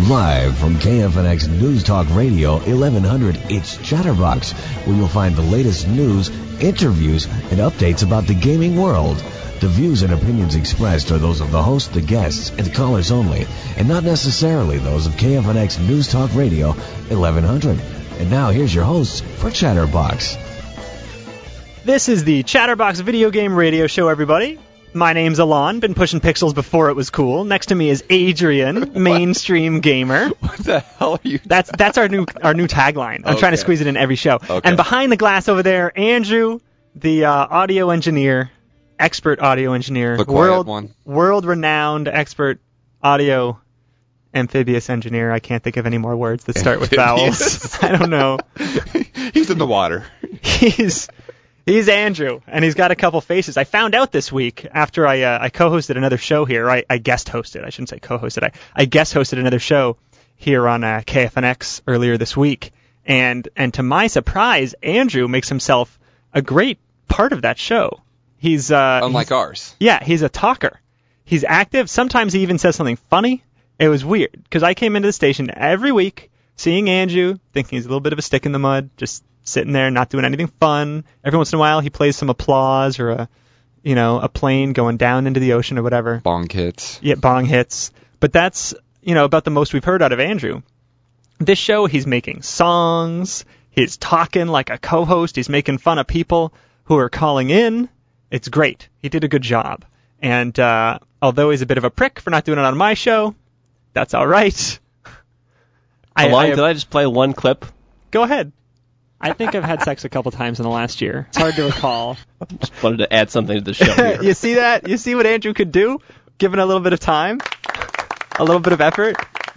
Live from KFNX News Talk Radio 1100, it's Chatterbox, where you'll find the latest news, interviews, and updates about the gaming world. The views and opinions expressed are those of the host, the guests, and callers only, and not necessarily those of KFNX News Talk Radio 1100. And now here's your hosts for Chatterbox. This is the Chatterbox video game radio show, everybody. My name's Alon, been pushing pixels before it was cool. Next to me is Adrian, mainstream gamer. What the hell are you? That's our new tagline. I'm trying to squeeze it in every show. Okay. And behind the glass over there, Andrew, the audio engineer, expert audio engineer, The quiet one. world-renowned expert audio amphibious engineer. I can't think of any more words that start with vowels. I don't know. He's in the water. He's Andrew, and he's got a couple faces. I found out this week after I co-hosted another show here. I guest hosted. I shouldn't say co-hosted. I guest hosted another show here on KFNX earlier this week. And to my surprise, Andrew makes himself a great part of that show. He's Unlike ours. Yeah, he's a talker. He's active. Sometimes he even says something funny. It was weird, because I came into the station every week seeing Andrew, thinking he's a little bit of a stick in the mud, just sitting there, not doing anything fun. Every once in a while, he plays some applause or a plane going down into the ocean or whatever. Bong hits. Yeah, bong hits. But that's, about the most we've heard out of Andrew. This show, he's making songs. He's talking like a co-host. He's making fun of people who are calling in. It's great. He did a good job. And although he's a bit of a prick for not doing it on my show, that's all right. Did I just play one clip? Go ahead. I think I've had sex a couple times in the last year. It's hard to recall. Just wanted to add something to the show here. You see that? You see what Andrew could do? Given a little bit of time? A little bit of effort?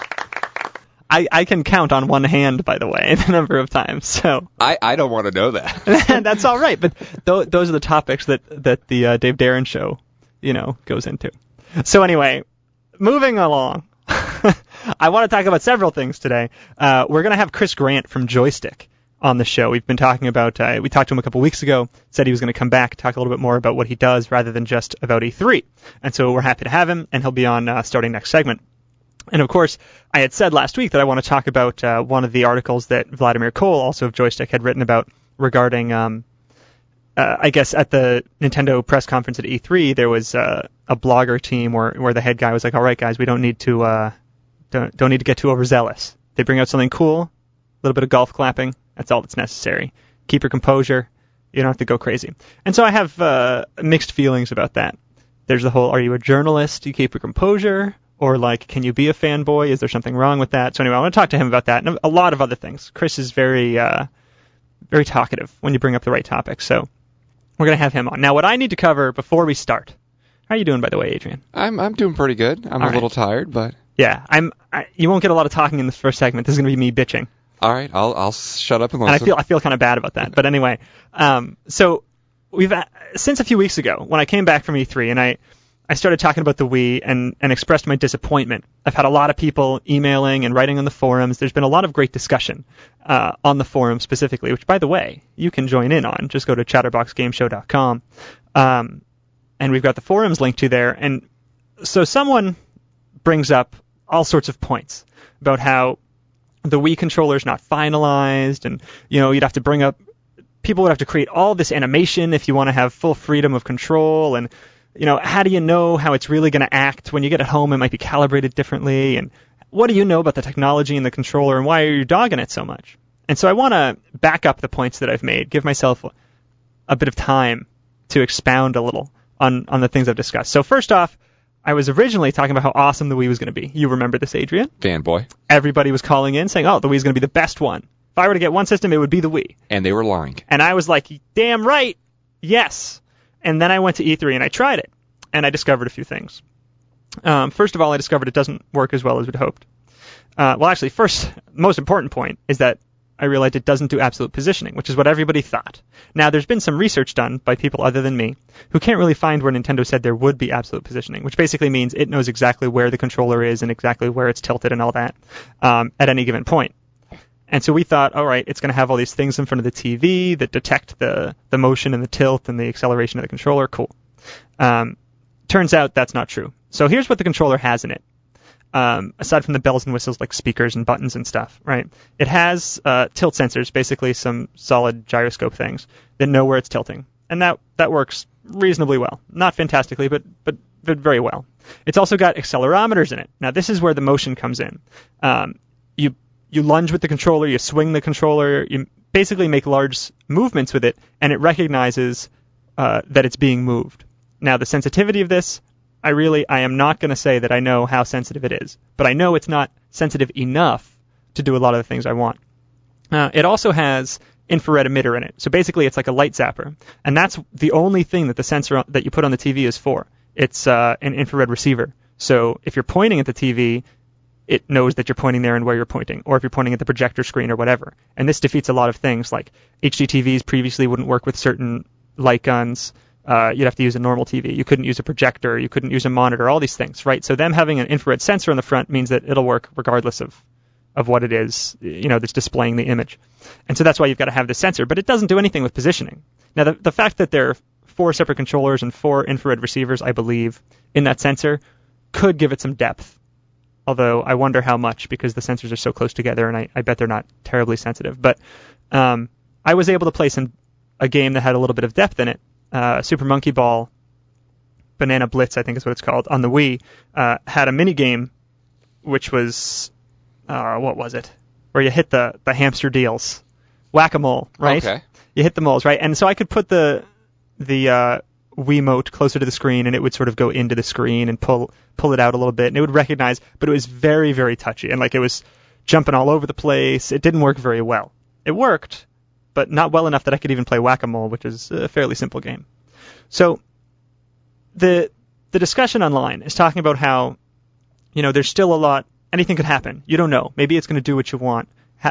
I can count on one hand, by the way, the number of times. So I don't want to know that. That's all right. But those are the topics that the Dave Darren show, goes into. So anyway, moving along. I want to talk about several things today. We're going to have Chris Grant from Joystick on the show. We've been talking about, we talked to him a couple weeks ago, said he was going to come back, talk a little bit more about what he does rather than just about E3. And so we're happy to have him, and he'll be on starting next segment. And of course, I had said last week that I want to talk about one of the articles that Vladimir Cole, also of Joystick, had written about regarding, I guess at the Nintendo press conference at E3, there was a blogger team where the head guy was like, all right, guys, we don't need to get too overzealous. They bring out something cool, a little bit of golf clapping. That's all that's necessary. Keep your composure. You don't have to go crazy. And so I have mixed feelings about that. There's the whole, are you a journalist? Do you keep your composure? Or can you be a fanboy? Is there something wrong with that? So anyway, I want to talk to him about that and a lot of other things. Chris is very, very talkative when you bring up the right topics. So we're going to have him on. Now, what I need to cover before we start. How are you doing, by the way, Adrian? I'm doing pretty good. I'm a little tired, but... Yeah, you won't get a lot of talking in this first segment. This is going to be me bitching. All right, I'll shut up and listen. And I feel kind of bad about that. But anyway, so we've since a few weeks ago when I came back from E3 and I started talking about the Wii and expressed my disappointment. I've had a lot of people emailing and writing on the forums. There's been a lot of great discussion on the forum specifically, which, by the way, you can join in on. Just go to chatterboxgameshow.com. And we've got the forums linked to there. And so someone brings up all sorts of points about how the Wii controller's not finalized, and you'd have to bring up, people would have to create all this animation if you want to have full freedom of control, and how do you know how it's really going to act when you get it home? It might be calibrated differently, and what do you know about the technology and the controller, and why are you dogging it so much? And so I want to back up the points that I've made, give myself a bit of time to expound a little on the things I've discussed. So first off, I was originally talking about how awesome the Wii was going to be. You remember this, Adrian? Fanboy. Everybody was calling in saying, oh, the Wii's going to be the best one. If I were to get one system, it would be the Wii. And they were lying. And I was like, damn right, yes. And then I went to E3 and I tried it. And I discovered a few things. First of all, I discovered it doesn't work as well as we'd hoped. Well, actually, first, most important point is that I realized it doesn't do absolute positioning, which is what everybody thought. Now, there's been some research done by people other than me who can't really find where Nintendo said there would be absolute positioning, which basically means it knows exactly where the controller is and exactly where it's tilted and all that at any given point. And so we thought, all right, it's going to have all these things in front of the TV that detect the motion and the tilt and the acceleration of the controller. Cool. Turns out that's not true. So here's what the controller has in it. aside from the bells and whistles like speakers and buttons and stuff, right? It has tilt sensors, basically some solid gyroscope things that know where it's tilting, and that works reasonably well. Not fantastically, but very well. It's also got accelerometers in it. Now this is where the motion comes in. You lunge with the controller, you swing the controller, you basically make large movements with it, and it recognizes that it's being moved. Now the sensitivity of this, I am not going to say that I know how sensitive it is, but I know it's not sensitive enough to do a lot of the things I want. It also has infrared emitter in it. So basically it's like a light zapper. And that's the only thing that the sensor that you put on the TV is for. It's an infrared receiver. So if you're pointing at the TV, it knows that you're pointing there and where you're pointing, or if you're pointing at the projector screen or whatever. And this defeats a lot of things, like HDTVs previously wouldn't work with certain light guns. You'd have to use a normal TV. You couldn't use a projector. You couldn't use a monitor, all these things, right? So them having an infrared sensor on the front means that it'll work regardless of what it is, that's displaying the image. And so that's why you've got to have this sensor, but it doesn't do anything with positioning. Now, the fact that there are 4 separate controllers and 4 infrared receivers, I believe, in that sensor could give it some depth. Although I wonder how much, because the sensors are so close together, and I bet they're not terribly sensitive. But I was able to play a game that had a little bit of depth in it. Super Monkey Ball, Banana Blitz, I think is what it's called, on the Wii, had a mini game, which was, what was it? Where you hit the hamster deals. Whack-a-mole, right? Okay. You hit the moles, right? And so I could put the Wiimote closer to the screen, and it would sort of go into the screen and pull it out a little bit, and it would recognize, but it was very, very touchy, and like it was jumping all over the place. It didn't work very well. It worked, but not well enough that I could even play Whack-a-Mole, which is a fairly simple game. So the discussion online is talking about how, there's still a lot, anything could happen. You don't know. Maybe it's going to do what you want.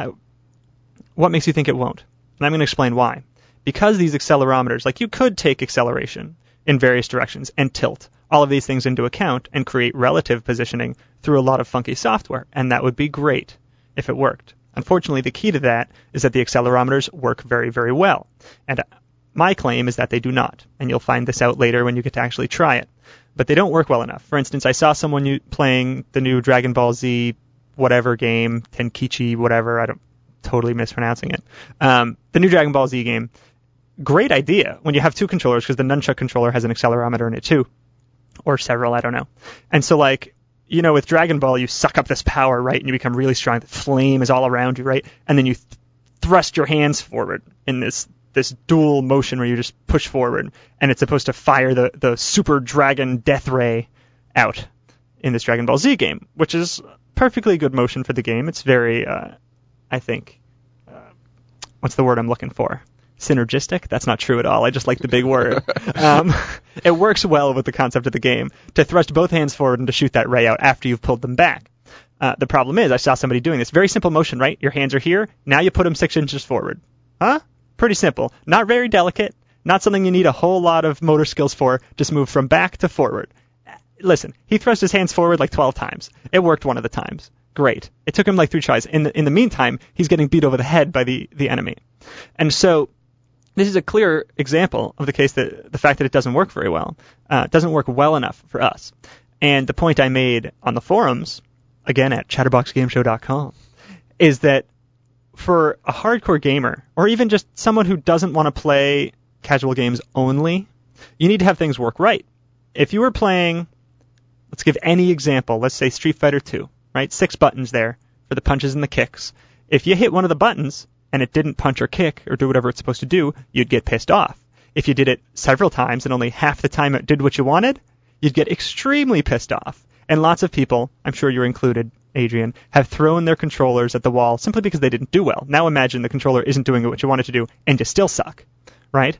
What makes you think it won't? And I'm going to explain why. Because these accelerometers, like you could take acceleration in various directions and tilt all of these things into account and create relative positioning through a lot of funky software, and that would be great if it worked. Unfortunately, the key to that is that the accelerometers work very, very well. And my claim is that they do not, and you'll find this out later when you get to actually try it. But they don't work well enough. For instance, I saw someone playing the new Dragon Ball Z whatever game, Tenkichi whatever, I'm totally mispronouncing it. The new Dragon Ball Z game. Great idea when you have 2 controllers, because the nunchuck controller has an accelerometer in it too. Or several, I don't know. And so with Dragon Ball, you suck up this power, right? And you become really strong. The flame is all around you, right? And then you thrust your hands forward in this dual motion where you just push forward. And it's supposed to fire the Super Dragon Death Ray out in this Dragon Ball Z game, which is perfectly good motion for the game. It's very, I think, what's the word I'm looking for? Synergistic? That's not true at all. I just like the big word. It works well with the concept of the game to thrust both hands forward and to shoot that ray out after you've pulled them back. The problem is, I saw somebody doing this. Very simple motion, right? Your hands are here. Now you put them 6 inches forward. Huh? Pretty simple. Not very delicate. Not something you need a whole lot of motor skills for. Just move from back to forward. Listen, he thrust his hands forward like 12 times. It worked one of the times. Great. It took him like 3 tries. In the meantime, he's getting beat over the head by the enemy. And so this is a clear example of the case that the fact that it doesn't work very well, doesn't work well enough for us. And the point I made on the forums, again at chatterboxgameshow.com, is that for a hardcore gamer, or even just someone who doesn't want to play casual games only, you need to have things work right. If you were playing, let's give any example, let's say Street Fighter 2, right? 6 buttons there for the punches and the kicks. If you hit one of the buttons and it didn't punch or kick or do whatever it's supposed to do, you'd get pissed off. If you did it several times and only half the time it did what you wanted, you'd get extremely pissed off. And lots of people, I'm sure you're included, Adrian, have thrown their controllers at the wall simply because they didn't do well. Now imagine the controller isn't doing what you want it to do and you still suck, right?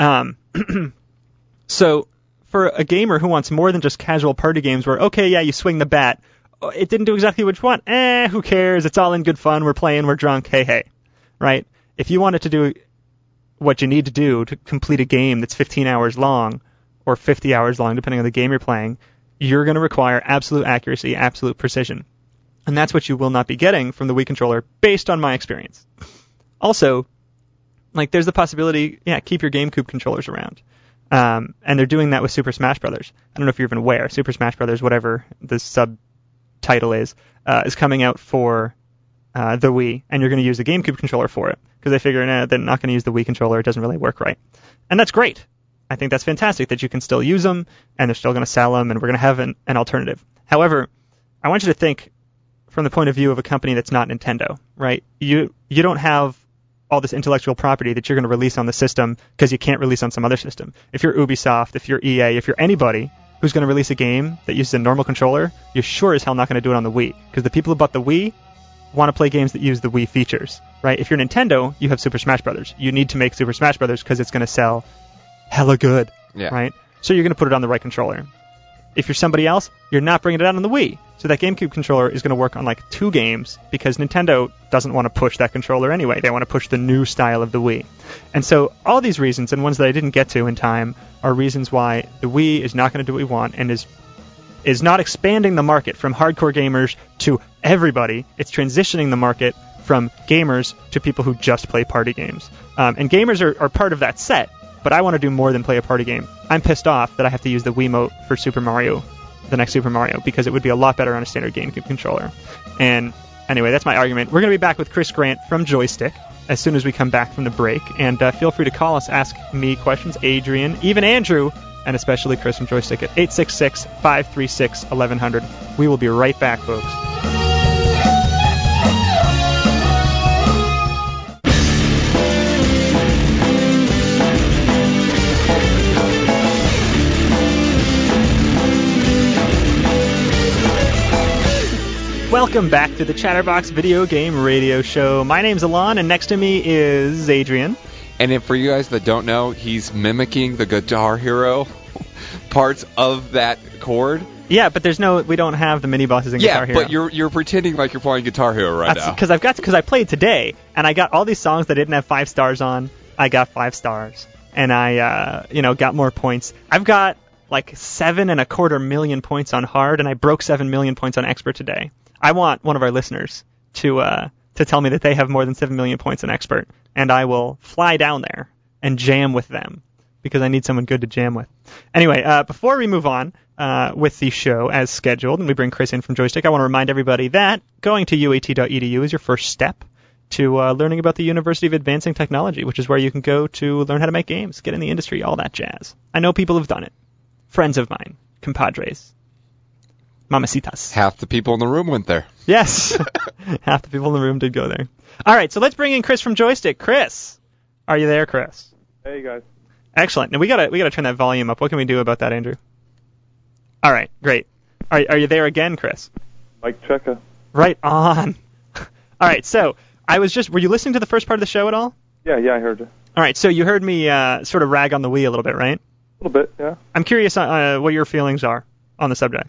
So for a gamer who wants more than just casual party games where, okay, yeah, you swing the bat, it didn't do exactly what you want, who cares? It's all in good fun. We're playing, we're drunk, hey. Right? If you want it to do what you need to do to complete a game that's 15 hours long or 50 hours long, depending on the game you're playing, you're going to require absolute accuracy, absolute precision. And that's what you will not be getting from the Wii controller based on my experience. Also, there's the possibility, keep your GameCube controllers around. And they're doing that with Super Smash Bros. I don't know if you're even aware. Super Smash Bros., whatever the title is coming out for the Wii, and you're going to use the GameCube controller for it, because they figure they're not going to use the Wii controller, it doesn't really work right. And that's great. I think that's fantastic that you can still use them, and they're still going to sell them, and we're going to have an alternative. However, I want you to think from the point of view of a company that's not Nintendo, right? You don't have all this intellectual property that you're going to release on the system because you can't release on some other system. If you're Ubisoft, if you're EA, if you're anybody who's going to release a game that uses a normal controller, you're sure as hell not going to do it on the Wii, because the people who bought the Wii want to play games that use the Wii features, right? If you're Nintendo, you have Super Smash Brothers. You need to make Super Smash Brothers because it's going to sell hella good, right? So you're going to put it on the right controller. If you're somebody else, you're not bringing it out on the Wii. So that GameCube controller is going to work on like 2 games, because Nintendo doesn't want to push that controller anyway. They want to push the new style of the Wii. And so all these reasons, and ones that I didn't get to in time, are reasons why the Wii is not going to do what we want, and is not expanding the market from hardcore gamers to everybody. It's transitioning the market from gamers to people who just play party games. And gamers are part of that set, but I want to do more than play a party game. I'm pissed off that I have to use the Wiimote for Super Mario, the next Super Mario, because it would be a lot better on a standard GameCube controller. And anyway, that's my argument. We're going to be back with Chris Grant from Joystick as soon as we come back from the break. And feel free to call us, ask me questions, Adrian, even Andrew, and especially Chris from Joystick at 866-536-1100. We will be right back, folks. Welcome back to the Chatterbox Video Game Radio Show. My name's Alon, and next to me is Adrian. And if for you guys that don't know, he's mimicking the Guitar Hero parts of that chord. Yeah, but we don't have the mini bosses in Guitar Hero. Yeah, but you're pretending like you're playing Guitar Hero right now. Because I played today, and I got all these songs that didn't have 5 stars on. I got 5 stars, and I got more points. I've got like 7.25 million points on hard, and I broke 7 million points on expert today. I want one of our listeners to tell me that they have more than 7 million points on expert, and I will fly down there and jam with them, because I need someone good to jam with. Anyway, before we move on with the show as scheduled, and we bring Chris in from Joystick, I want to remind everybody that going to uat.edu is your first step to learning about the University of Advancing Technology, which is where you can go to learn how to make games, get in the industry, all that jazz. I know people have done it. Friends of mine, compadres, mamacitas. Half the people in the room went there. Yes. Half the people in the room did go there. All right, so let's bring in Chris from Joystick. Chris, are you there, Chris? Hey, guys. Excellent. Now we gotta turn that volume up. What can we do about that, Andrew? All right, great. Are you there again, Chris? Mike Checa. Right on. All right, so were you listening to the first part of the show at all? Yeah, I heard you. All right, so you heard me sort of rag on the Wii a little bit, right? A little bit, yeah. I'm curious what your feelings are on the subject.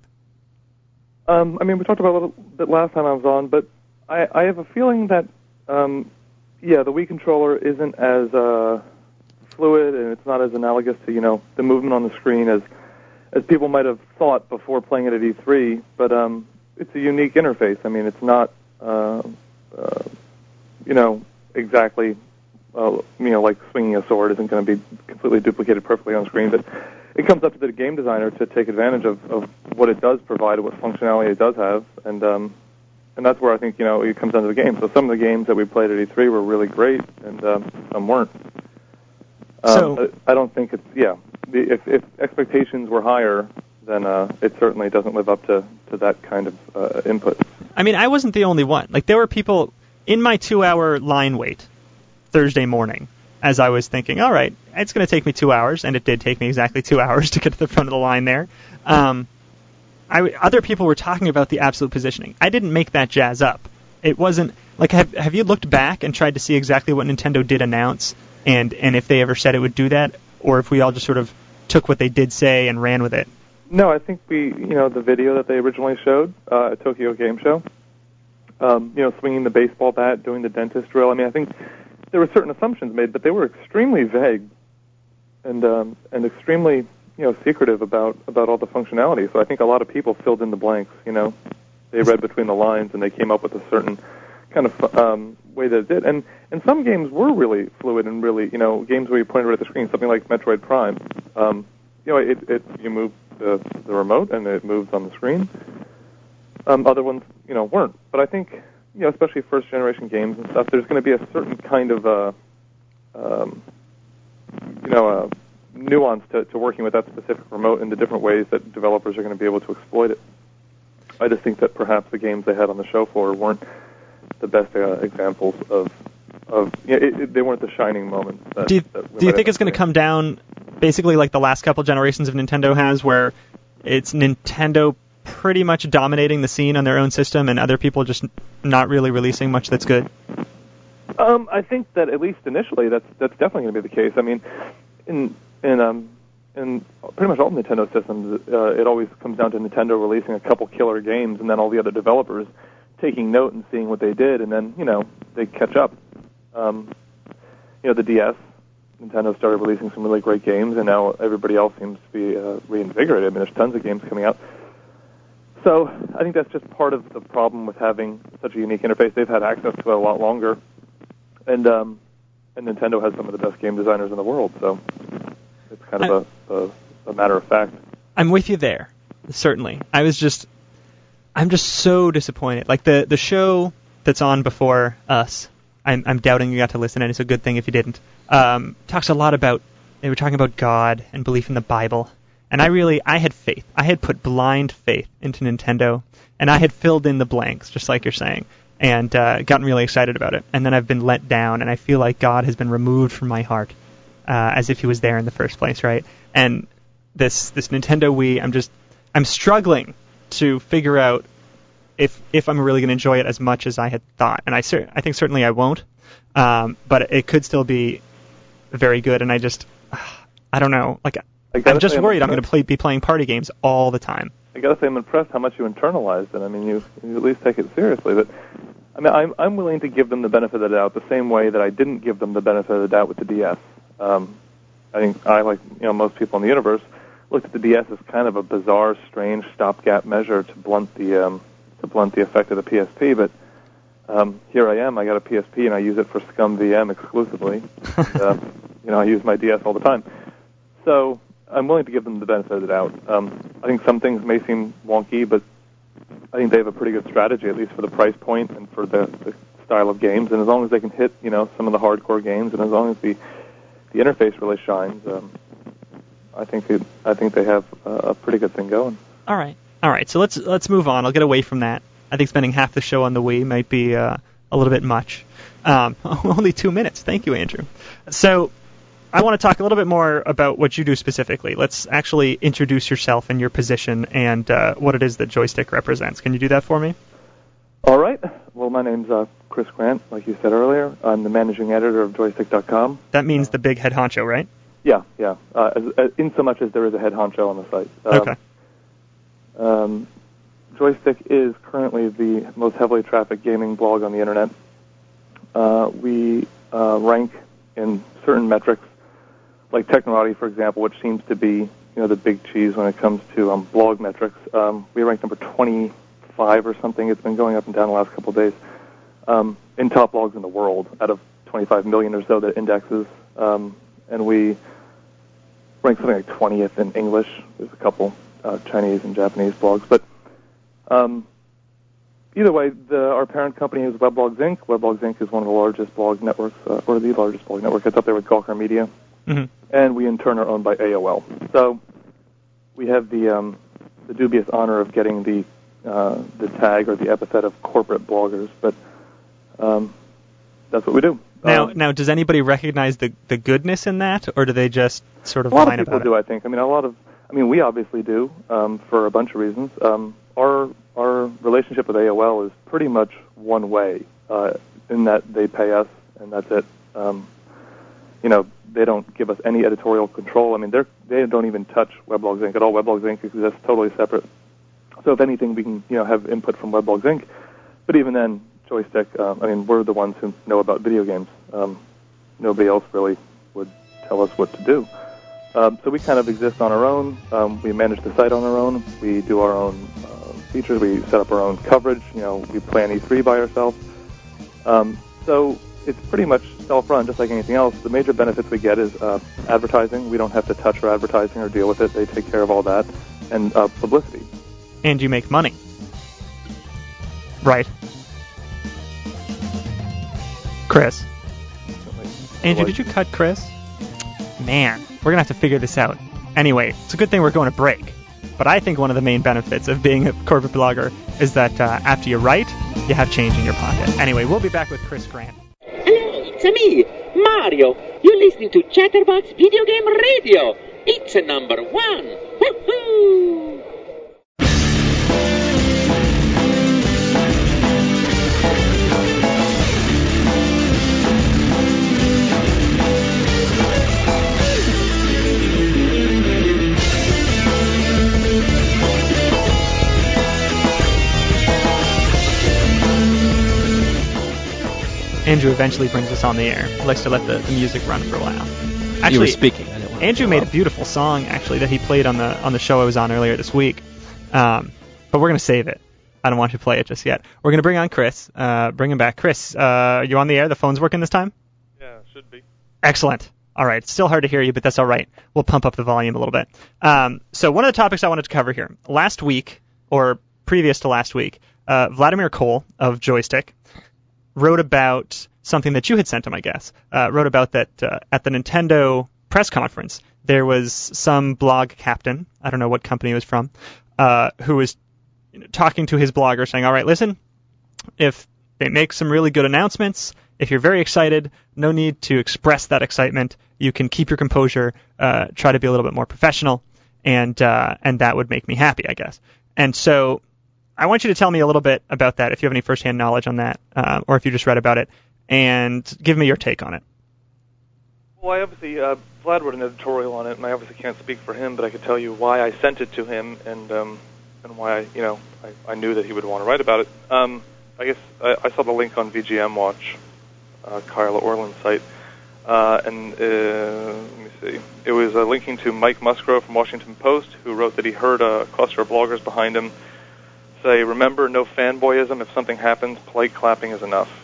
We talked about it a little bit last time I was on, but I have a feeling that, the Wii controller isn't as fluid, and it's not as analogous to, the movement on the screen as people might have thought before playing it at E3, but it's a unique interface. I mean, it's not, exactly, like swinging a sword isn't going to be completely duplicated perfectly on screen, but it comes up to the game designer to take advantage of what it does provide, what functionality it does have, and that's where I think, it comes down to the game. So some of the games that we played at E3 were really great, and some weren't. I don't think it's, if expectations were higher, then it certainly doesn't live up to that kind of input. I mean, I wasn't the only one. Like, there were people in my 2-hour line wait Thursday morning, as I was thinking, all right, it's going to take me 2 hours, and it did take me exactly 2 hours to get to the front of the line there. Other people were talking about the absolute positioning. I didn't make that jazz up. It wasn't, like, have you looked back and tried to see exactly what Nintendo did announce, and if they ever said it would do that, or if we all just sort of took what they did say and ran with it? No, I think the video that they originally showed at Tokyo Game Show, swinging the baseball bat, doing the dentist drill, I think there were certain assumptions made, but they were extremely vague and extremely, secretive about all the functionality. So I think a lot of people filled in the blanks. They read between the lines and they came up with a certain kind of way that it did. And some games were really fluid and really, games where you pointed right at the screen, something like Metroid Prime. You move the remote and it moves on the screen. Other ones, weren't. But I think, especially first-generation games and stuff, there's going to be a certain kind of, nuance to working with that specific remote in the different ways that developers are going to be able to exploit it. I just think that perhaps the games they had on the show floor weren't the best examples of they weren't the shining moments. Do you think it's going to come down basically like the last couple generations of Nintendo has, where it's Nintendo pretty much dominating the scene on their own system and other people just not really releasing much that's good? I think that at least initially that's definitely going to be the case. I mean, in pretty much all Nintendo systems, it always comes down to Nintendo releasing a couple killer games and then all the other developers taking note and seeing what they did, and then, they catch up. The DS, Nintendo started releasing some really great games, and now everybody else seems to be reinvigorated. I mean, there's tons of games coming out. So I think that's just part of the problem with having such a unique interface. They've had access to it a lot longer, and Nintendo has some of the best game designers in the world, so it's kind of a matter of fact. I'm with you there, certainly. I'm just so disappointed. Like the show that's on before us, I'm doubting you got to listen, and it's a good thing if you didn't. Talks a lot about, they were talking about God and belief in the Bible, and I had faith. I had put blind faith into Nintendo, and I had filled in the blanks, just like you're saying, and gotten really excited about it. And then I've been let down, and I feel like God has been removed from my heart, as if he was there in the first place, right? And this Nintendo Wii, I'm struggling to figure out if I'm really going to enjoy it as much as I had thought. And I think certainly I won't, but it could still be very good. And I don't know. Like, I'm just worried I'm going to be playing party games all the time. I got to say I'm impressed how much you internalized it. I mean, you at least take it seriously. But I mean, I'm willing to give them the benefit of the doubt the same way that I didn't give them the benefit of the doubt with the DS. I think I, like most people in the universe, looked at the DS as kind of a bizarre, strange stopgap measure to blunt the effect of the PSP. But here I am. I got a PSP and I use it for Scum VM exclusively. And, I use my DS all the time. So I'm willing to give them the benefit of the doubt. I think some things may seem wonky, but I think they have a pretty good strategy, at least for the price point and for the style of games. And as long as they can hit, some of the hardcore games, and as long as the interface really shines, I think they have a pretty good thing going. All right. So let's move on. I'll get away from that. I think spending half the show on the Wii might be a little bit much. Only 2 minutes. Thank you, Andrew. So I want to talk a little bit more about what you do specifically. Let's actually introduce yourself and your position and what it is that Joystick represents. Can you do that for me? All right. Well, my name's Chris Grant, like you said earlier. I'm the managing editor of Joystick.com. That means the big head honcho, right? Yeah. In so much as there is a head honcho on the site. Okay. Joystick is currently the most heavily trafficked gaming blog on the internet. We rank in certain metrics, like Technorati, for example, which seems to be the big cheese when it comes to blog metrics. We rank number 25 or something. It's been going up and down the last couple of days in top blogs in the world out of 25 million or so that indexes. And we rank something like 20th in English. There's a couple Chinese and Japanese blogs. But either way, our parent company is Weblogs Inc. Weblogs Inc. is one of the largest blog networks, or the largest blog network. It's up there with Gawker Media. Mm-hmm. And we in turn are owned by AOL. So we have the dubious honor of getting the tag or the epithet of corporate bloggers, but that's what we do. Now, does anybody recognize the goodness in that, or do they just sort of whine about it? A lot of people do, I think. I mean, we obviously do for a bunch of reasons. Our relationship with AOL is pretty much one way in that they pay us, and that's it. They don't give us any editorial control. I mean, they don't even touch Weblogs Inc. at all. Weblogs Inc. exists totally separate. So if anything, we can have input from Weblogs Inc. But even then, Joystick, we're the ones who know about video games. Nobody else really would tell us what to do. So we kind of exist on our own. We manage the site on our own. We do our own features. We set up our own coverage. We play an E3 by ourselves. So it's pretty much self-run, just like anything else. The major benefits we get is advertising. We don't have to touch our advertising or deal with it. They take care of all that. And publicity. And you make money. Right. Chris. Andrew, did you cut Chris? Man, we're going to have to figure this out. Anyway, it's a good thing we're going to break. But I think one of the main benefits of being a corporate blogger is that after you write, you have change in your pocket. Anyway, we'll be back with Chris Grant. Hello, it's me, Mario. You're listening to Chatterbox Video Game Radio. It's a number 1. Woohoo! Andrew eventually brings us on the air. He likes to let the music run for a while. Actually, you were speaking. I didn't want Andrew made a beautiful song actually that he played on the show I was on earlier this week. But we're gonna save it. I don't want you to play it just yet. We're gonna bring on Chris. Bring him back. Chris, you on the air? The phone's working this time? Yeah, it should be. Excellent. All right. It's still hard to hear you, but that's all right. We'll pump up the volume a little bit. So one of the topics I wanted to cover here last week, or previous to last week, Vladimir Cole of Joystick wrote about something that you had sent him, I guess. Wrote about that at the Nintendo press conference, there was some blog captain, I don't know what company it was from, who was talking to his blogger saying, all right, listen, if they make some really good announcements, if you're very excited, no need to express that excitement. You can keep your composure, try to be a little bit more professional, and that would make me happy, I guess. And so I want you to tell me a little bit about that, if you have any firsthand knowledge on that, or if you just read about it, and give me your take on it. Well, I obviously, Vlad wrote an editorial on it, and I obviously can't speak for him, but I could tell you why I sent it to him, and why I knew that he would want to write about it. I guess I saw the link on VGM Watch, Kyla Orland's site, and let me see. It was linking to Mike Musgrove from Washington Post, who wrote that he heard a cluster of bloggers behind him say, remember, no fanboyism. If something happens, polite clapping is enough.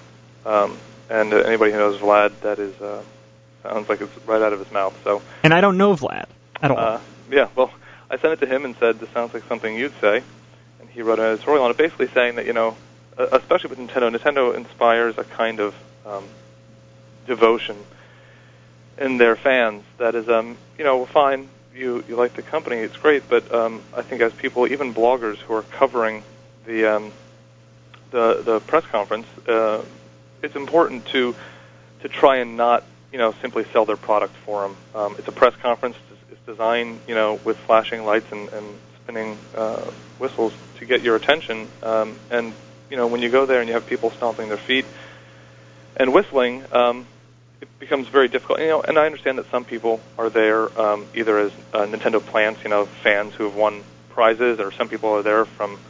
And anybody who knows Vlad, that is sounds like it's right out of his mouth. So. And I don't know Vlad at all. Yeah, well, I sent it to him and said, this sounds like something you'd say. And he wrote an editorial on it, basically saying that, especially with Nintendo inspires a kind of devotion in their fans that is, fine, you like the company, it's great, but I think as people, even bloggers who are covering the press conference, it's important to try and not, simply sell their product for them. It's a press conference. It's designed, with flashing lights and spinning whistles to get your attention. And when you go there and you have people stomping their feet and whistling, it becomes very difficult. And I understand that some people are there either as Nintendo plants, fans who have won prizes, or some people are there from,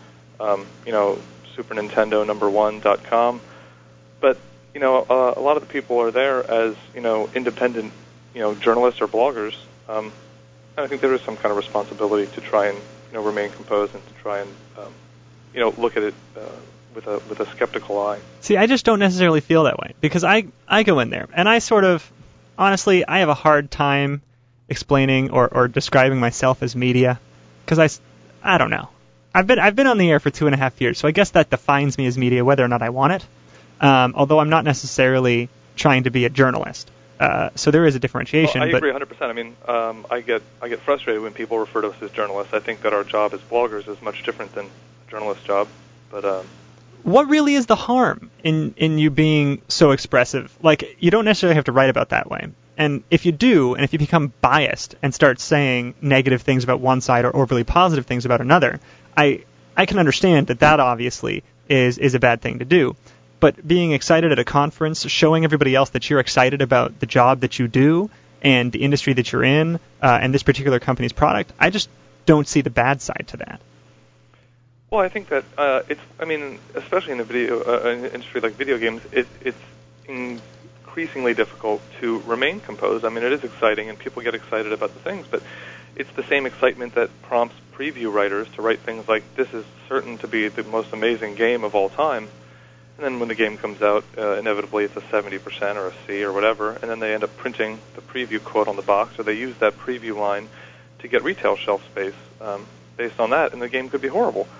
Super Nintendo #1.com. But a lot of the people are there as independent journalists or bloggers. And I think there is some kind of responsibility to try and remain composed and to try and look at it with a skeptical eye. See, I just don't necessarily feel that way, because I go in there and I sort of, honestly, I have a hard time explaining or describing myself as media, because I don't know. I've been on the air for 2.5 years, so I guess that defines me as media, whether or not I want it. Although I'm not necessarily trying to be a journalist, so there is a differentiation. Well, I agree 100%. I mean, I get frustrated when people refer to us as journalists. I think that our job as bloggers is much different than a journalist's job. But what really is the harm in you being so expressive? Like, you don't necessarily have to write about that way. And if you do, and if you become biased and start saying negative things about one side or overly positive things about another, I can understand that obviously is a bad thing to do. But being excited at a conference, showing everybody else that you're excited about the job that you do and the industry that you're in and this particular company's product, I just don't see the bad side to that. Well, I think that especially in the video industry like video games, it's increasingly difficult to remain composed. I mean, it is exciting, and people get excited about the things, but it's the same excitement that prompts preview writers to write things like, this is certain to be the most amazing game of all time. And then when the game comes out, inevitably it's a 70% or a C or whatever, and then they end up printing the preview quote on the box, or they use that preview line to get retail shelf space based on that, and the game could be horrible.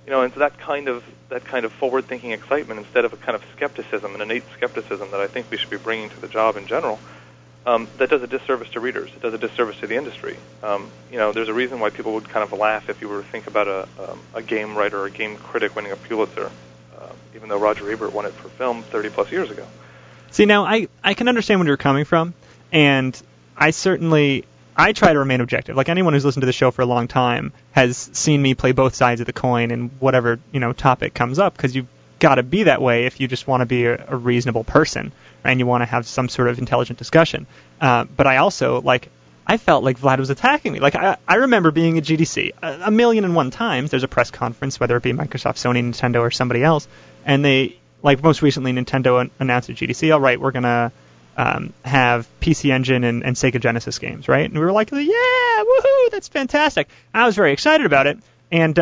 And so that kind of forward-thinking excitement instead of a kind of skepticism, an innate skepticism that I think we should be bringing to the job in general, that does a disservice to readers. It does a disservice to the industry. There's a reason why people would kind of laugh if you were to think about a game writer or a game critic winning a Pulitzer, even though Roger Ebert won it for film 30-plus years ago. See, now, I can understand where you're coming from, and I try to remain objective. Like anyone who's listened to the show for a long time has seen me play both sides of the coin in whatever, topic comes up, because you've got to be that way if you just want to be a reasonable person, right? And you want to have some sort of intelligent discussion. But I also, I felt like Vlad was attacking me. I remember being at GDC a million and one times. There's a press conference, whether it be Microsoft, Sony, Nintendo, or somebody else, and they, most recently, Nintendo announced at GDC, all right, we're going to have PC Engine and Sega Genesis games, right? And we were like, yeah, woohoo, that's fantastic. I was very excited about it, and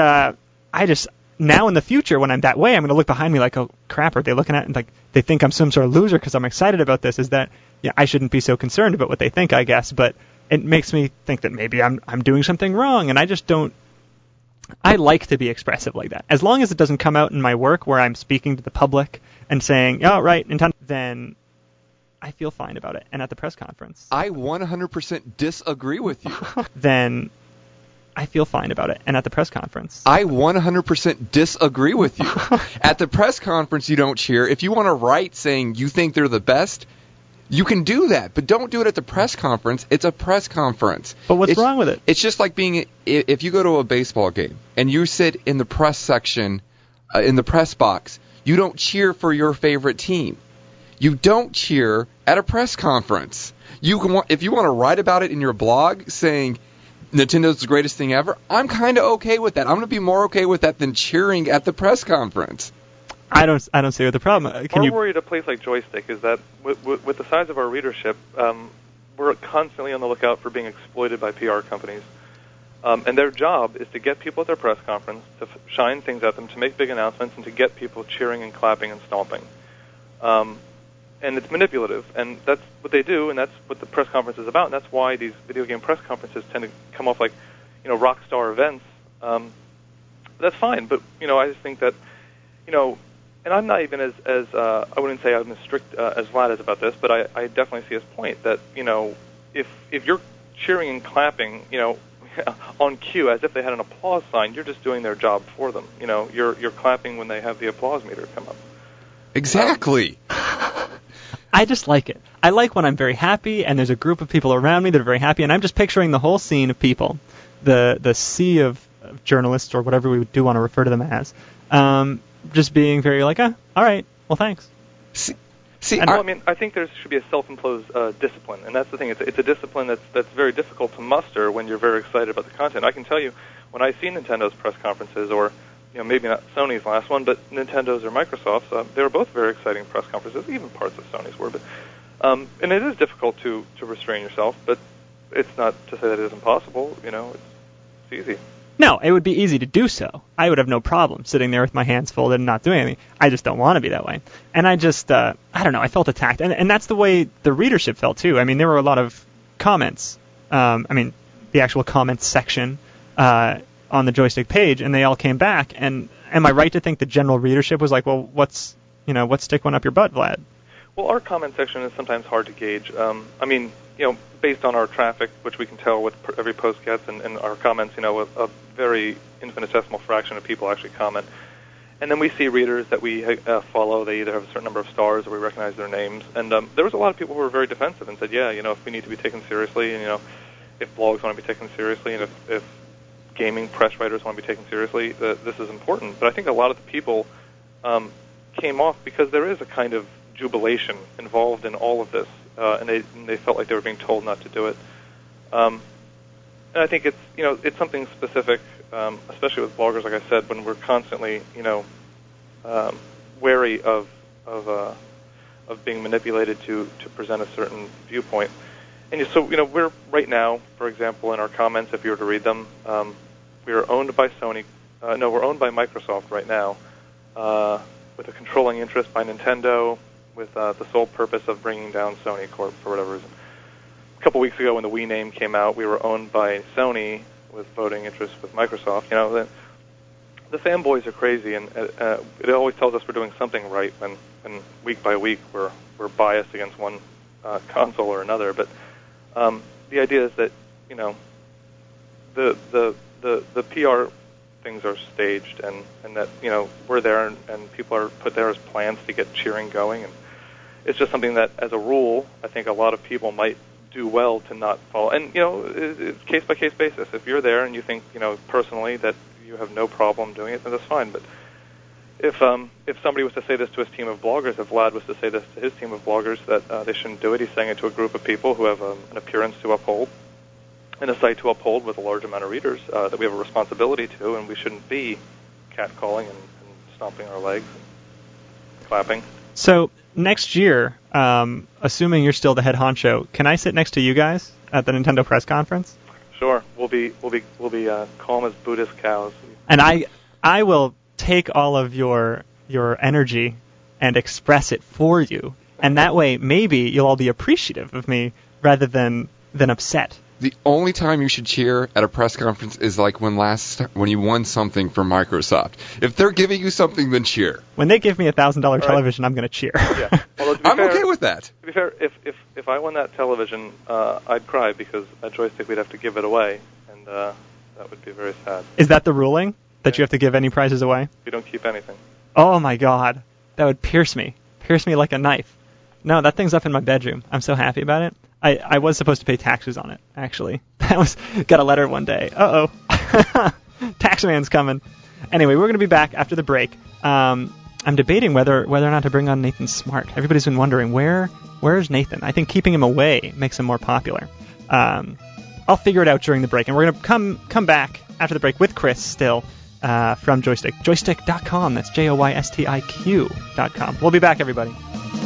now in the future, when I'm that way, I'm going to look behind me like, oh, crap, are they looking at, and they think I'm some sort of loser because I'm excited about this, is that, I shouldn't be so concerned about what they think, I guess, but it makes me think that maybe I'm doing something wrong, and I just don't. I like to be expressive like that. As long as it doesn't come out in my work where I'm speaking to the public and saying, oh, right, Nintendo, then I feel fine about it. And at the press conference, I 100% disagree with you. Then I feel fine about it. And at the press conference, I 100% disagree with you. At the press conference, you don't cheer. If you want to write saying you think they're the best, you can do that, but don't do it at the press conference. It's a press conference. But what's wrong with it? It's just like if you go to a baseball game and you sit in the press section, in the press box, you don't cheer for your favorite team. You don't cheer at a press conference. If you want to write about it in your blog saying Nintendo's the greatest thing ever, I'm kind of okay with that. I'm going to be more okay with that than cheering at the press conference. I don't see what the problem. Our worry at a place like Joystick is that with the size of our readership, we're constantly on the lookout for being exploited by PR companies. And their job is to get people at their press conference, to shine things at them, to make big announcements, and to get people cheering and clapping and stomping. And it's manipulative, and that's what they do, and that's what the press conference is about, and that's why these video game press conferences tend to come off like, rock star events. That's fine, but, I just think that, and I'm not even as I wouldn't say I'm as strict as Vlad is about this, but I definitely see his point that, if you're cheering and clapping, on cue as if they had an applause sign, you're just doing their job for them. You're clapping when they have the applause meter come up. Exactly. I just like it. I like when I'm very happy and there's a group of people around me that are very happy, and I'm just picturing the whole scene of people, the sea of journalists or whatever we do want to refer to them as, just being very like, all right, well, thanks. I think there should be a self-imposed discipline, and that's the thing. It's a discipline that's very difficult to muster when you're very excited about the content. I can tell you, when I see Nintendo's press conferences, or maybe not Sony's last one, but Nintendo's or Microsoft's, they were both very exciting press conferences. Even parts of Sony's were, but and it is difficult to restrain yourself, but it's not to say that it isn't possible. It's easy. No, it would be easy to do so. I would have no problem sitting there with my hands folded and not doing anything. I just don't want to be that way. And I just, I don't know, I felt attacked. And that's the way the readership felt, too. I mean, there were a lot of comments. The actual comments section on the Joystick page, and they all came back. And am I right to think the general readership was like, well, what's stick one up your butt, Vlad? Well, our comment section is sometimes hard to gauge. Based on our traffic, which we can tell what every post gets, and our comments, a very infinitesimal fraction of people actually comment. And then we see readers that we follow. They either have a certain number of stars or we recognize their names. And there was a lot of people who were very defensive and said, if we need to be taken seriously, and, if blogs want to be taken seriously, and if gaming press writers want to be taken seriously, this is important. But I think a lot of the people came off because there is a kind of jubilation involved in all of this, and they felt like they were being told not to do it. And I think it's something specific, especially with bloggers, like I said, when we're constantly wary of being manipulated to present a certain viewpoint. And so we're right now, for example, in our comments, if you were to read them, we are owned by Sony. We're owned by Microsoft right now, with a controlling interest by Nintendo, with the sole purpose of bringing down Sony Corp for whatever reason. A couple weeks ago when the Wii name came out, we were owned by Sony with voting interest with Microsoft. the fanboys are crazy, and it always tells us we're doing something right when week by week we're biased against one console or another. But the idea is that, you know, the PR things are staged, and that, you know, we're there, and people are put there as plans to get cheering going, and it's just something that, as a rule, I think a lot of people might do well to not follow. And, you know, it's case-by-case basis. If you're there and you think, you know, personally that you have no problem doing it, then that's fine. But if somebody was to say this to his team of bloggers, if Vlad was to say this to his team of bloggers, that they shouldn't do it, he's saying it to a group of people who have an appearance to uphold and a site to uphold with a large amount of readers that we have a responsibility to, and we shouldn't be catcalling and stomping our legs and clapping. So next year, assuming you're still the head honcho, can I sit next to you guys at the Nintendo press conference? Sure, we'll be calm as Buddhist cows. And I will take all of your energy and express it for you, and that way maybe you'll all be appreciative of me rather than upset. The only time you should cheer at a press conference is like when you won something for Microsoft. If they're giving you something, then cheer. When they give me $1,000 television, I'm going to cheer. Yeah. Although, I'm okay with that. To be fair, if I won that television, I'd cry because that joystick, we'd have to give it away, and that would be very sad. Is that the ruling, that you have to give any prizes away? You don't keep anything. Oh my God, that would pierce me like a knife. No, that thing's up in my bedroom. I'm so happy about it. I was supposed to pay taxes on it, actually. Got a letter one day. Uh-oh. Taxman's coming. Anyway, we're going to be back after the break. I'm debating whether or not to bring on Nathan Smart. Everybody's been wondering, where's Nathan? I think keeping him away makes him more popular. I'll figure it out during the break, and we're going to come back after the break with Chris still from Joystick. Joystick.com. That's JOYSTIQ.com. We'll be back, everybody.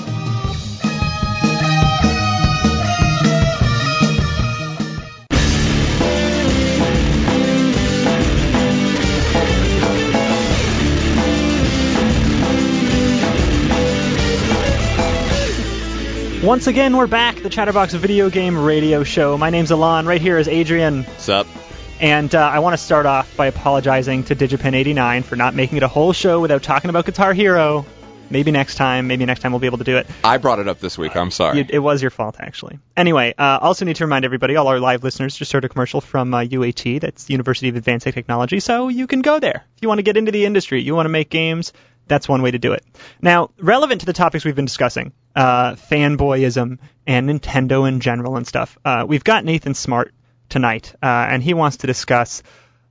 Once again, we're back, the Chatterbox Video Game Radio Show. My name's Alon. Right here is Adrian. What's up? And I want to start off by apologizing to Digipen89 for not making it a whole show without talking about Guitar Hero. Maybe next time we'll be able to do it. I brought it up this week. I'm sorry. It was your fault, actually. Anyway, also need to remind everybody, all our live listeners, just heard a commercial from UAT, that's University of Advanced Technology, so you can go there. If you want to get into the industry, you want to make games, that's one way to do it. Now, relevant to the topics we've been discussing, fanboyism and Nintendo in general and stuff, we've got Nathan Smart tonight, and he wants to discuss,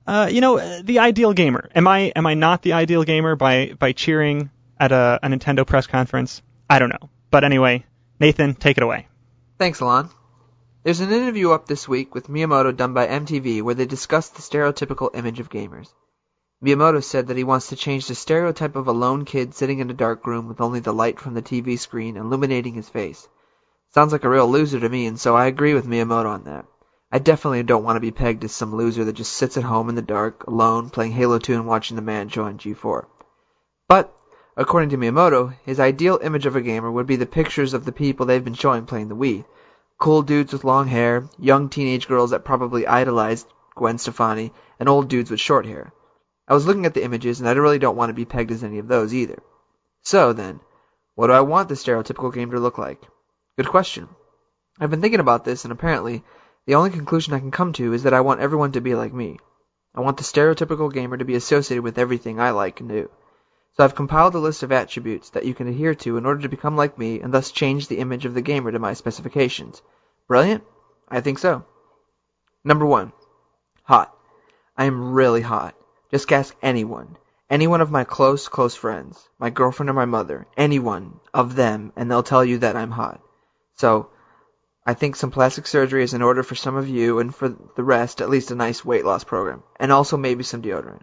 the ideal gamer. Am I not the ideal gamer by cheering at a Nintendo press conference? I don't know. But anyway, Nathan, take it away. Thanks, Alon. There's an interview up this week with Miyamoto done by MTV where they discuss the stereotypical image of gamers. Miyamoto said that he wants to change the stereotype of a lone kid sitting in a dark room with only the light from the TV screen illuminating his face. Sounds like a real loser to me, and so I agree with Miyamoto on that. I definitely don't want to be pegged as some loser that just sits at home in the dark, alone, playing Halo 2 and watching The Man Show on G4. But, according to Miyamoto, his ideal image of a gamer would be the pictures of the people they've been showing playing the Wii. Cool dudes with long hair, young teenage girls that probably idolized Gwen Stefani, and old dudes with short hair. I was looking at the images, and I really don't want to be pegged as any of those either. So, then, what do I want the stereotypical game to look like? Good question. I've been thinking about this, and apparently, the only conclusion I can come to is that I want everyone to be like me. I want the stereotypical gamer to be associated with everything I like and do. So I've compiled a list of attributes that you can adhere to in order to become like me, and thus change the image of the gamer to my specifications. Brilliant? I think so. Number 1. Hot. I am really hot. Just ask anyone. Any one of my close friends. My girlfriend or my mother. Any one of them, and they'll tell you that I'm hot. So, I think some plastic surgery is in order for some of you, and for the rest, at least a nice weight loss program. And also maybe some deodorant.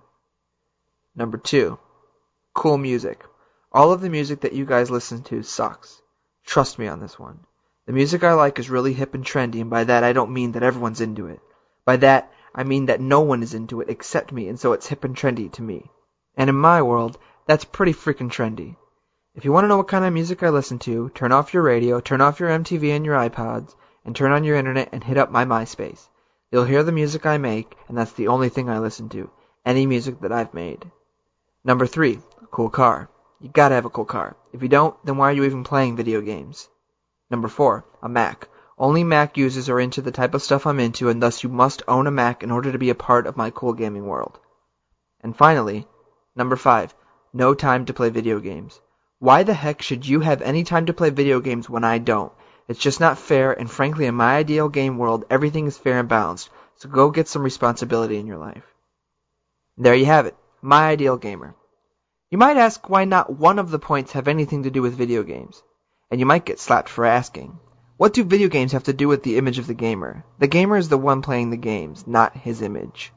Number 2. Cool music. All of the music that you guys listen to sucks. Trust me on this one. The music I like is really hip and trendy, and by that I don't mean that everyone's into it. By that, I mean that no one is into it except me, and so it's hip and trendy to me. And in my world, that's pretty freaking trendy. If you want to know what kind of music I listen to, turn off your radio, turn off your MTV and your iPods, and turn on your internet and hit up my MySpace. You'll hear the music I make, and that's the only thing I listen to. Any music that I've made. Number 3, a cool car. You gotta have a cool car. If you don't, then why are you even playing video games? Number 4, a Mac. Only Mac users are into the type of stuff I'm into, and thus you must own a Mac in order to be a part of my cool gaming world. And finally, number 5, no time to play video games. Why the heck should you have any time to play video games when I don't? It's just not fair, and frankly, in my ideal game world, everything is fair and balanced, so go get some responsibility in your life. There you have it, my ideal gamer. You might ask why not one of the points have anything to do with video games, and you might get slapped for asking. What do video games have to do with the image of the gamer? The gamer is the one playing the games, not his image.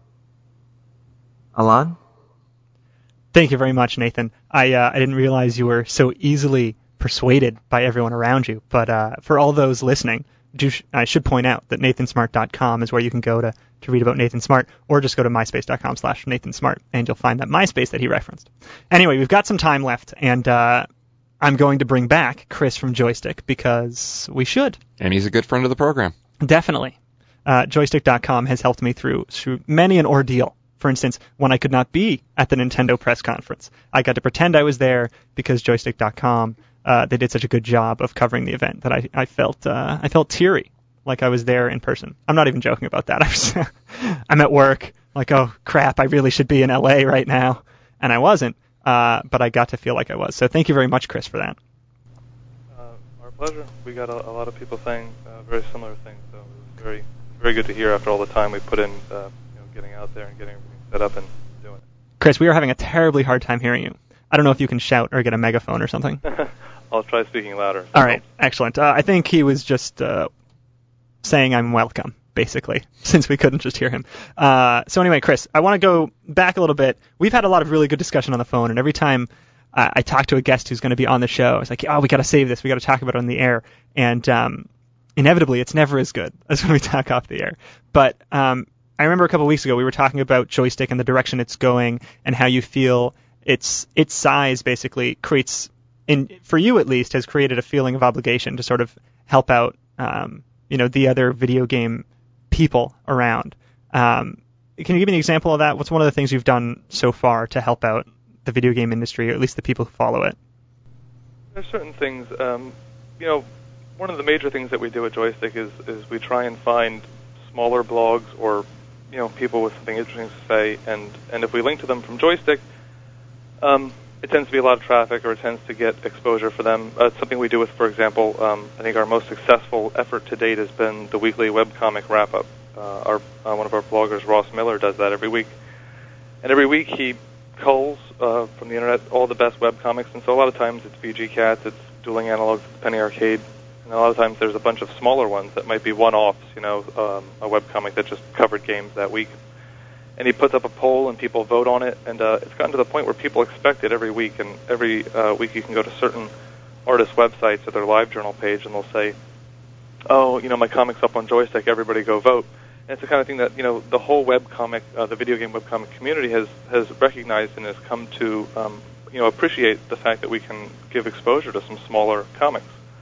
Alon? Thank you very much, Nathan. I didn't realize you were so easily persuaded by everyone around you, but for all those listening, I should point out that nathansmart.com is where you can go to read about Nathan Smart, or just go to myspace.com/NathanSmart, and you'll find that MySpace that he referenced. Anyway, we've got some time left, and I'm going to bring back Chris from Joystick, because we should. And he's a good friend of the program. Definitely. Joystick.com has helped me through many an ordeal. For instance, when I could not be at the Nintendo press conference, I got to pretend I was there because Joystick.com, they did such a good job of covering the event that I felt teary, like I was there in person. I'm not even joking about that. I'm at work, like, oh crap, I really should be in LA right now, and I wasn't, but I got to feel like I was. So thank you very much, Chris, for that. Our pleasure. We got a lot of people saying very similar things, so it was very good to hear after all the time we put in, getting out there and getting everything set up and doing it. Chris, we are having a terribly hard time hearing you. I don't know if you can shout or get a megaphone or something. I'll try speaking louder. All right, excellent. I think he was just saying I'm welcome, basically, since we couldn't just hear him. So anyway, Chris, I want to go back a little bit. We've had a lot of really good discussion on the phone, and every time I talk to a guest who's going to be on the show, it's like, oh, we got to save this. We got to talk about it on the air. And inevitably, it's never as good as when we talk off the air. But I remember a couple weeks ago we were talking about Joystick and the direction it's going, and how you feel its size basically creates, for you at least, has created a feeling of obligation to sort of help out the other video game people around. Can you give me an example of that? What's one of the things you've done so far to help out the video game industry, or at least the people who follow it? There's certain things. One of the major things that we do at Joystick is we try and find smaller blogs or people with something interesting to say, and if we link to them from Joystick, it tends to be a lot of traffic, or it tends to get exposure for them. It's something we do with, for example, I think our most successful effort to date has been the weekly webcomic wrap-up. One of our bloggers, Ross Miller, does that every week. And every week he culls from the internet all the best webcomics, and so a lot of times it's VG Cats, it's Dueling Analogs, it's Penny Arcade, and a lot of times there's a bunch of smaller ones that might be one-offs, a webcomic that just covered games that week. And he puts up a poll, and people vote on it, and it's gotten to the point where people expect it every week, and every week you can go to certain artists' websites or their LiveJournal page, and they'll say, oh, my comic's up on Joystick, everybody go vote. And it's the kind of thing that, the whole webcomic, the video game webcomic community has recognized and has come to, appreciate the fact that we can give exposure to some smaller comics.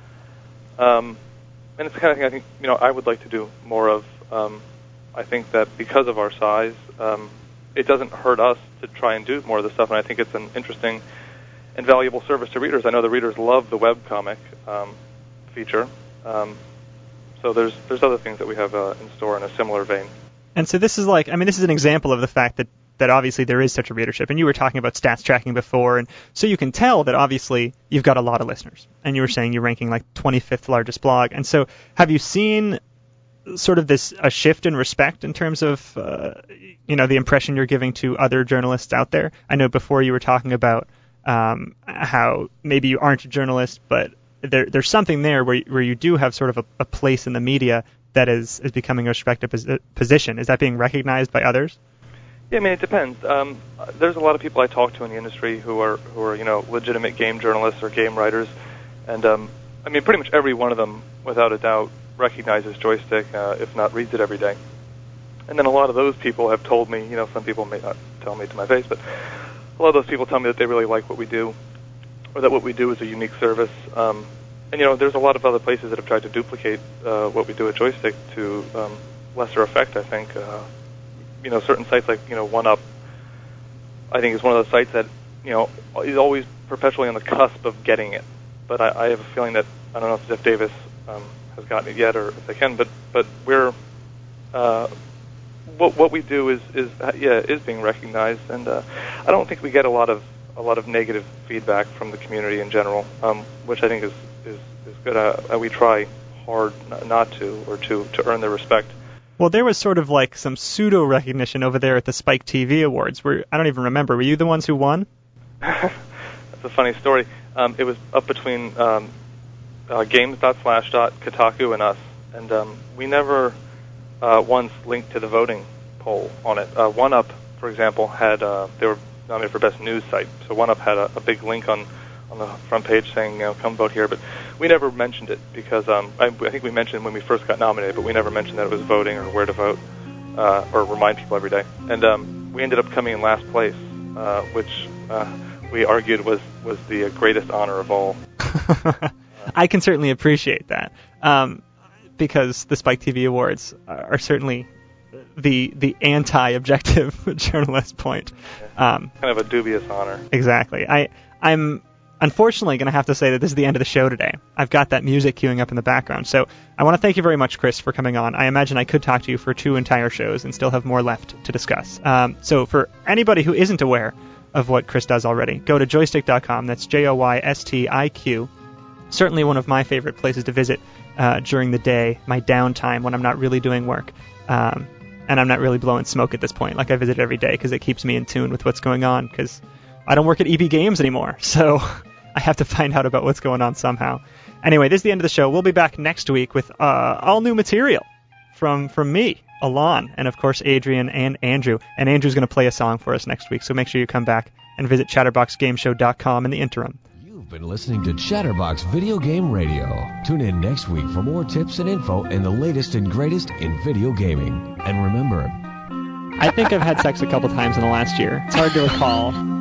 And it's the kind of thing I think, I would like to do more of. I think that because of our size, it doesn't hurt us to try and do more of this stuff, and I think it's an interesting and valuable service to readers. I know the readers love the webcomic feature. So there's other things that we have in store in a similar vein. And so this is this is an example of the fact that obviously there is such a readership. And you were talking about stats tracking before, and so you can tell that obviously you've got a lot of listeners. And you were saying you're ranking like 25th largest blog. And so have you seen sort of a shift in respect in terms of the impression you're giving to other journalists out there? I know before you were talking about how maybe you aren't a journalist, but there's something there where you do have sort of a place in the media that is becoming a respected position. Is that being recognized by others? Yeah, it depends. There's a lot of people I talk to in the industry who are legitimate game journalists or game writers, and pretty much every one of them, without a doubt, recognizes Joystick, if not reads it every day. And then a lot of those people have told me, some people may not tell me to my face, but a lot of those people tell me that they really like what we do, or that what we do is a unique service. And there's a lot of other places that have tried to duplicate what we do at Joystick to lesser effect, I think. Certain sites like, 1UP, I think is one of those sites that, he's always perpetually on the cusp of getting it. But I have a feeling that, I don't know if Jeff Davis has gotten it yet or if they can, but we're what we do is being recognized, and I don't think we get a lot of negative feedback from the community in general, which I think is good. We try hard not to, or to earn their respect. Well, there was sort of like some pseudo recognition over there at the Spike TV Awards. I don't even remember. Were you the ones who won? That's a funny story. It was up between games.slash. Kotaku and us, and we never once linked to the voting poll on it. OneUp, for example, had they were nominated for Best News Site, so OneUp had a big link on the front page saying, come vote here, but we never mentioned it because I think we mentioned when we first got nominated, but we never mentioned that it was voting or where to vote or remind people every day. And we ended up coming in last place, which we argued was the greatest honor of all. I can certainly appreciate that because the Spike TV Awards are certainly the anti-objective journalist point. Kind of a dubious honor. Exactly. I'm unfortunately going to have to say that this is the end of the show today. I've got that music queuing up in the background. So I want to thank you very much, Chris, for coming on. I imagine I could talk to you for 2 entire shows and still have more left to discuss. So for anybody who isn't aware of what Chris does already, go to joystick.com. That's JOYSTIQ. Certainly one of my favorite places to visit during the day, my downtime when I'm not really doing work. And I'm not really blowing smoke at this point. Like, I visit every day because it keeps me in tune with what's going on, because I don't work at EB Games anymore, so I have to find out about what's going on somehow. Anyway, this is the end of the show. We'll be back next week with all new material from me, Alon, and of course Adrian and Andrew. And Andrew's going to play a song for us next week, so make sure you come back and visit ChatterboxGameShow.com in the interim. You've been listening to Chatterbox Video Game Radio. Tune in next week for more tips and info and the latest and greatest in video gaming. And remember, I think I've had sex a couple times in the last year. It's hard to recall.